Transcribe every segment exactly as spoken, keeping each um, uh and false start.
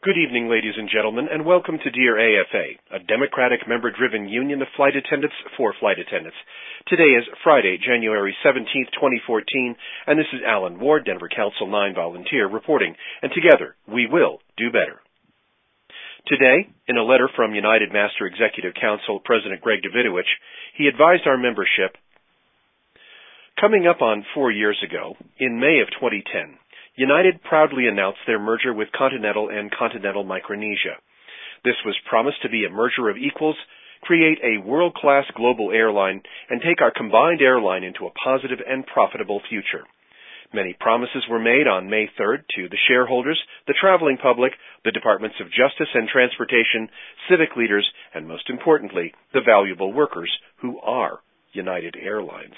Good evening, ladies and gentlemen, and welcome to Dear A F A, a Democratic member-driven union of flight attendants for flight attendants. Today is Friday, January seventeenth, twenty fourteen, and this is Alan Ward, Denver Council nine volunteer, reporting, and together we will do better. Today, in a letter from United Master Executive Council President Greg Davidovich, he advised our membership, coming up on four years ago, in May of twenty ten, United proudly announced their merger with Continental and Continental Micronesia. This was promised to be a merger of equals, create a world-class global airline, and take our combined airline into a positive and profitable future. Many promises were made on May third to the shareholders, the traveling public, the Departments of Justice and Transportation, civic leaders, and most importantly, the valuable workers who are United Airlines.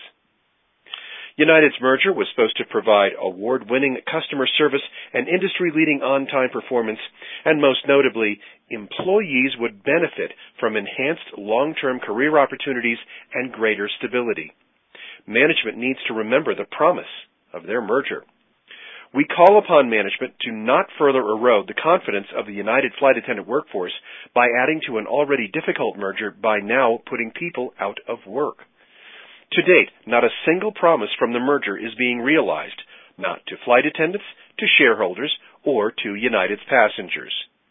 United's merger was supposed to provide award-winning customer service and industry-leading on-time performance, and most notably, employees would benefit from enhanced long-term career opportunities and greater stability. Management needs to remember the promise of their merger. We call upon management to not further erode the confidence of the United flight attendant workforce by adding to an already difficult merger by now putting people out of work. To date, not a single promise from the merger is being realized, not to flight attendants, to shareholders, or to United's passengers.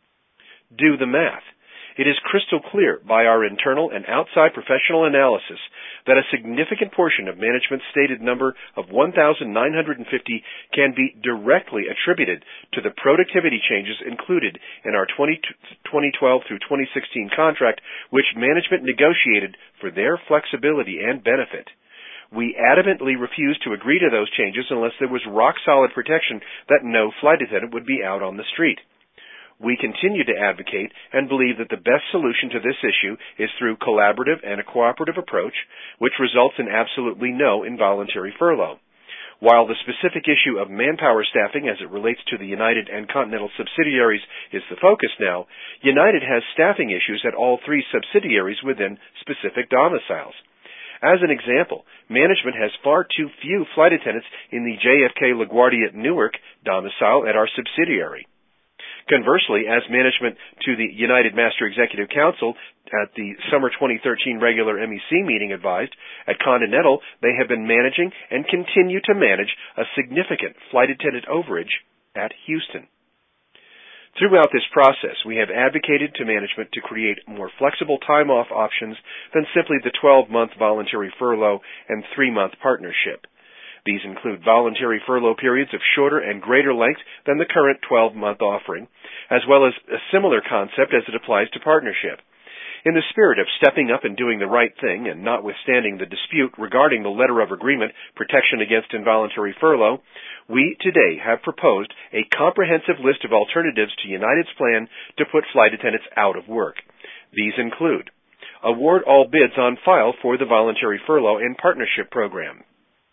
Do the math. It is crystal clear by our internal and outside professional analysis that a significant portion of management's stated number of one thousand nine hundred fifty can be directly attributed to the productivity changes included in our twenty twelve through twenty sixteen contract, which management negotiated for their flexibility and benefit. We adamantly refused to agree to those changes unless there was rock-solid protection that no flight attendant would be out on the street. We continue to advocate and believe that the best solution to this issue is through collaborative and a cooperative approach, which results in absolutely no involuntary furlough. While the specific issue of manpower staffing as it relates to the United and Continental subsidiaries is the focus now, United has staffing issues at all three subsidiaries within specific domiciles. As an example, management has far too few flight attendants in the J F K LaGuardia Newark domicile at our subsidiary. Conversely, as management to the United Master Executive Council at the summer twenty thirteen regular M E C meeting advised, at Continental they have been managing and continue to manage a significant flight attendant overage at Houston. Throughout this process, we have advocated to management to create more flexible time-off options than simply the twelve-month voluntary furlough and three-month partnership. These include voluntary furlough periods of shorter and greater length than the current twelve-month offering, as well as a similar concept as it applies to partnership. In the spirit of stepping up and doing the right thing, and notwithstanding the dispute regarding the letter of agreement, protection against involuntary furlough, we today have proposed a comprehensive list of alternatives to United's plan to put flight attendants out of work. These include award all bids on file for the voluntary furlough and partnership program.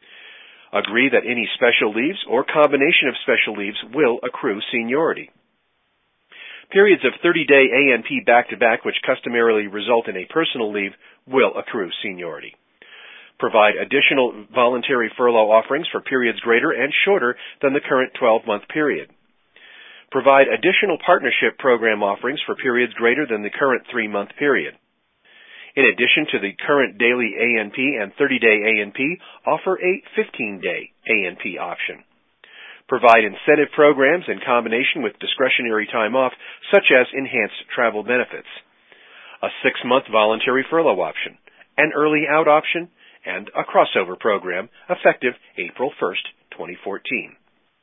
Agree that any special leaves or combination of special leaves will accrue seniority. Periods of thirty-day A N P back-to-back, which customarily result in a personal leave, will accrue seniority. Provide additional voluntary furlough offerings for periods greater and shorter than the current twelve-month period. Provide additional partnership program offerings for periods greater than the current three-month period. In addition to the current daily A N P and thirty-day A N P, offer a fifteen-day A N P option. Provide incentive programs in combination with discretionary time off, such as enhanced travel benefits. A six-month voluntary furlough option, an early out option, and a crossover program effective April first, twenty fourteen.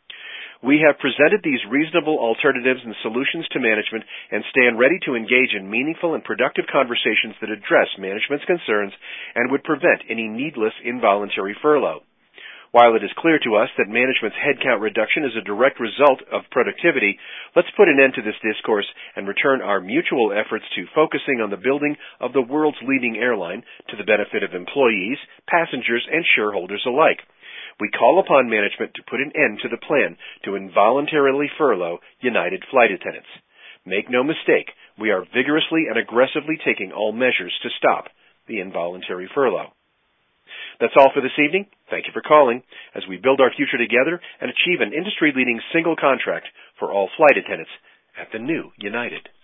We have presented these reasonable alternatives and solutions to management and stand ready to engage in meaningful and productive conversations that address management's concerns and would prevent any needless involuntary furlough. While it is clear to us that management's headcount reduction is a direct result of productivity, let's put an end to this discourse and return our mutual efforts to focusing on the building of the world's leading airline to the benefit of employees, passengers, and shareholders alike. We call upon management to put an end to the plan to involuntarily furlough United flight attendants. Make no mistake, we are vigorously and aggressively taking all measures to stop the involuntary furlough. That's all for this evening. Thank you for calling as we build our future together and achieve an industry-leading single contract for all flight attendants at the new United.